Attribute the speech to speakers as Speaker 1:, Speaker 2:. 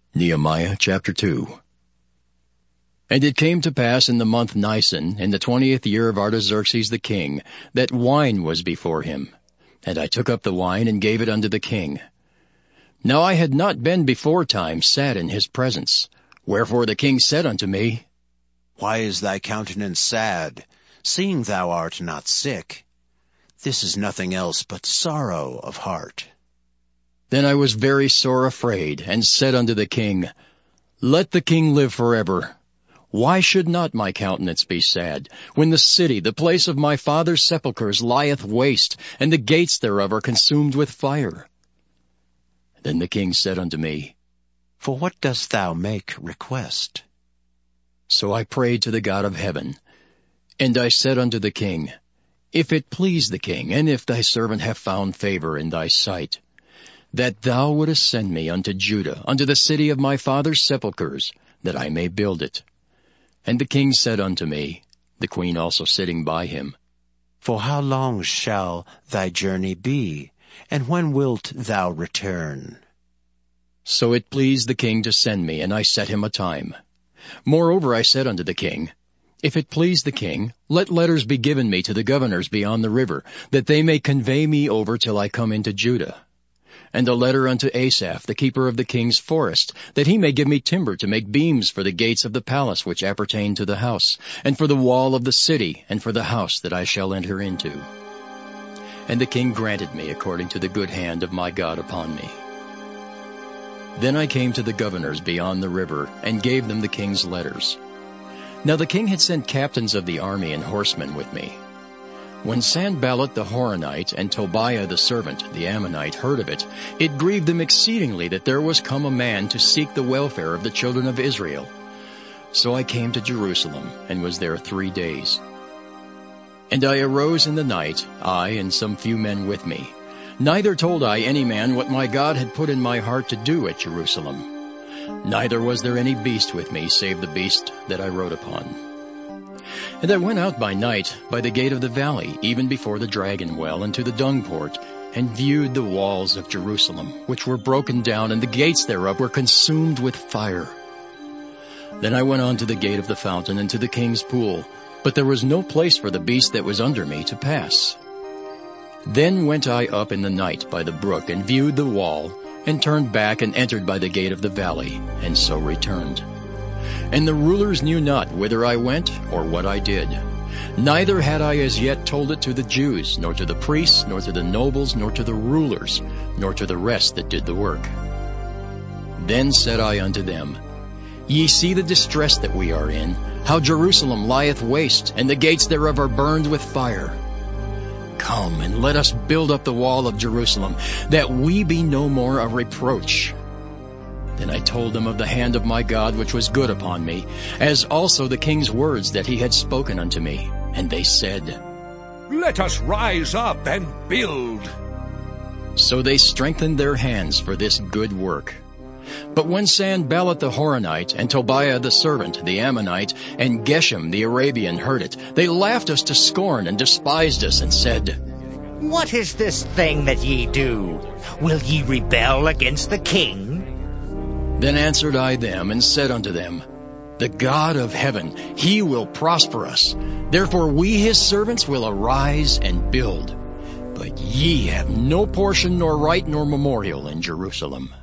Speaker 1: Nehemiah chapter 2. And it came to pass in the month Nisan, in the 20th year of Artaxerxes the king, that wine was before him. And I took up the wine and gave it unto the king. Now I had not been beforetime sat in his presence. Wherefore the king said unto me,
Speaker 2: Why is thy countenance sad, seeing thou art not sick? This is nothing else but sorrow of heart.
Speaker 1: Then I was very sore afraid, and said unto the king, Let the king live forever. Why should not my countenance be sad, when the city, the place of my father's sepulchres, lieth waste, and the gates thereof are consumed with fire? Then the king said unto me,
Speaker 2: For what dost thou make request?
Speaker 1: So I prayed to the God of heaven. And I said unto the king, If it please the king, and if thy servant have found favor in thy sight, that thou wouldest send me unto Judah, unto the city of my father's sepulchres, that I may build it. And the king said unto me, the queen also sitting by him,
Speaker 2: For how long shall thy journey be, and when wilt thou return?
Speaker 1: So it pleased the king to send me, and I set him a time. Moreover I said unto the king, If it please the king, let letters be given me to the governors beyond the river, that they may convey me over till I come into Judah. And a letter unto Asaph, the keeper of the king's forest, that he may give me timber to make beams for the gates of the palace which appertain to the house, and for the wall of the city, and for the house that I shall enter into. And the king granted me according to the good hand of my God upon me. Then I came to the governors beyond the river, and gave them the king's letters. Now the king had sent captains of the army and horsemen with me. When Sanballat the Horonite and Tobiah the servant, the Ammonite, heard of it, it grieved them exceedingly that there was come a man to seek the welfare of the children of Israel. So I came to Jerusalem, and was there 3 days. And I arose in the night, I and some few men with me. Neither told I any man what my God had put in my heart to do at Jerusalem. Neither was there any beast with me, save the beast that I rode upon. And I went out by night by the gate of the valley, even before the dragon well, into the dung port, and viewed the walls of Jerusalem, which were broken down, and the gates thereof were consumed with fire. Then I went on to the gate of the fountain, and to the king's pool, but there was no place for the beast that was under me to pass. Then went I up in the night by the brook, and viewed the wall, and turned back, and entered by the gate of the valley, and so returned. And the rulers knew not whither I went, or what I did. Neither had I as yet told it to the Jews, nor to the priests, nor to the nobles, nor to the rulers, nor to the rest that did the work. Then said I unto them, Ye see the distress that we are in, how Jerusalem lieth waste, and the gates thereof are burned with fire. Come, and let us build up the wall of Jerusalem, that we be no more a reproach. Then I told them of the hand of my God which was good upon me, as also the king's words that he had spoken unto me. And they said,
Speaker 3: Let us rise up and build.
Speaker 1: So they strengthened their hands for this good work. But when Sanballat the Horonite, and Tobiah the servant, the Ammonite, and Geshem the Arabian heard it, they laughed us to scorn and despised us, and said,
Speaker 4: What is this thing that ye do? Will ye rebel against the king?
Speaker 1: Then answered I them, and said unto them, The God of heaven, he will prosper us. Therefore we his servants will arise and build. But ye have no portion, nor right, nor memorial in Jerusalem.